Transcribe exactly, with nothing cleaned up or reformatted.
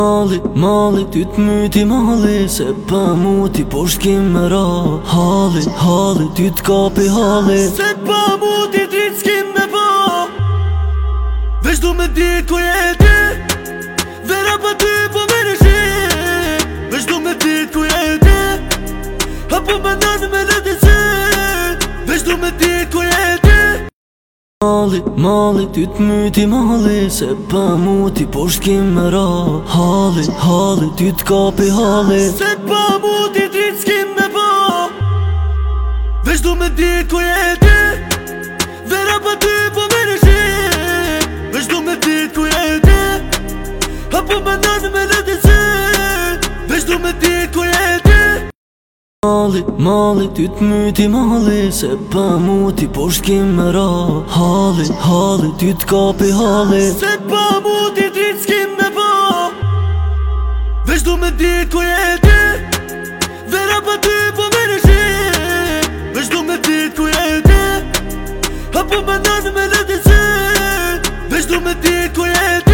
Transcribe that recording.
Mali, mali, ty t'myti mali, se pa mu ti po shkim me ra. Halli, halli, ty t'kapi halli, se pa mu ti drit s'kim me pa. Veç du me dit ku je ti, vera pa ty po me në shi. Veç du me dit ku je ti, apo me nërë me në të qi. Veç du me dit ku je ti. Mali, mali, ty t'myti mali, se pa mu ti po shkim me ra. Halli, halli, ty t'kapi halli, se pa mu ti drit s'kim me pa. Veç du me dit ku je ti, vera pa ty po me në shi. Veç du me dit ku je ti, apo me nërë me në të qi. Veç du me dit ku je ti. Mali, mali, ty t'myti mali, se pa mu ti po shkim me ra. Halli, halli, ty t'kapi halli, se pa mu ti drit s'kim me pa. Veç du me dit ku je ti, vera pa ty po me në shi. Veç du me dit ku je ti, apo me nërë me në të qi. Veç du me dit ku je ti.